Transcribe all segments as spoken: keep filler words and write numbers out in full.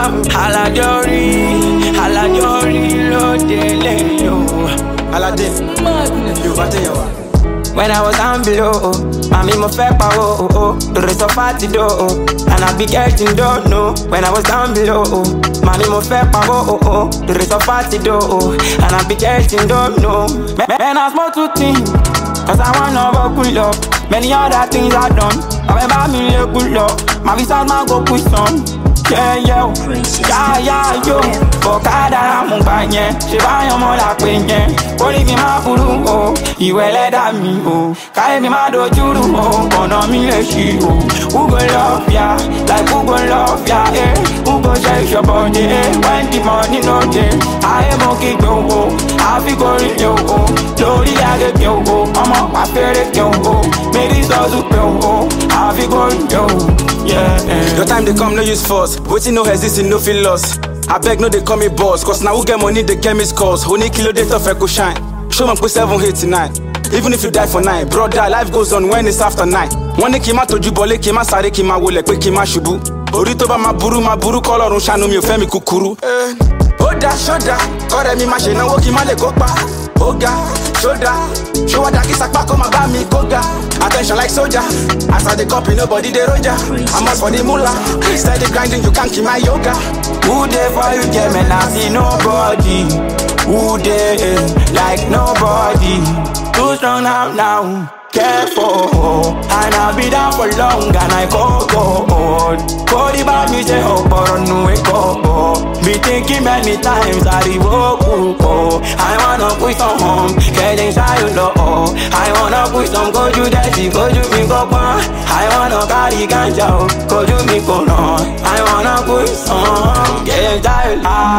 Aladori, Aladori, Lodele, yo. Aladdin, you got it. When I was down below, mommy mo fẹ́ pa oh oh, the rest of party do, and I be getting don't know. When I was down below, mommy mo fẹ́ pa oh oh, the rest of party do, and I be getting don't know. Man, I smoke two things, cause I wanna go pull up. Many other things I done, I remember me le pull up. My visa man go push some. Yeah, yeah, yeah, yeah, yo. Bokada mo gba yẹn, ṣe báyọ̀ mọ́ la pè yẹn. Orí mi máa burú o, ìwẹ̀ lẹ́dà mi o. Káyé mi máa dojúrú o, ọ̀nà mi lè ṣí o. Who go love ya, like who go love ya, eh? Who go cherish your body, eh? When the money no dey, ayé mo kí gbé o, àfi kò rí mi o. Lórí àgègè o, ọmọ pa fèrè kí o. Méjì sọ́ọ̀sù pé o, àfi kò rí mi o. Yeah, eh. Your time they come, no use force. Waiting no hesitation, no feel lost. I beg no they call me boss, cause now who get money they get me scores. Only kilo data for go shine. Show man put seven hit tonight. Even if you die for nine, brother, life goes on when it's after nine. One day kima toju bole kima sare kima wole pe kima shubu. Orito ba maburu maburu kolorun shanu mi o fe mi kukuru. Oda shoda, kore mi ma se nawo ki ma le kopa. Oga, shoda, show what that kiss akpa come about me koga. Attention like soldier, as I the copy nobody the roger. I'm out for the moolah, steady grinding you can't keep my yoga. Who there for you get me now see nobody. Who there like nobody. Too strong now now. Careful, and I'll be down for long, and I go go on. Cody about me say oh, but I know it go. Be thinking many times I revoke. I wanna put some home, getting shy low. I wanna put some go you dirty, go you me go on. I wanna carry ganja, go you me go on. I wanna put some, getting shy low.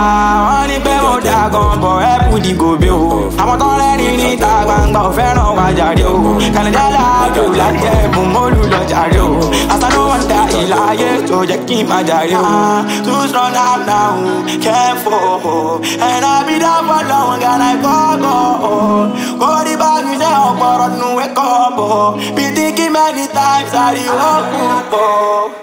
I wanna be more dragon, but I put the go bill. I'm not gonna let it tag and go fair no wajadio. Jala do la je mo molu lo jare o. Asa no wonder ilaye so je ki ma jare o. Too strong up now, careful. And I be down for long and I go go. Go the bag me say oh, but no we come. Be thinking many times I walk.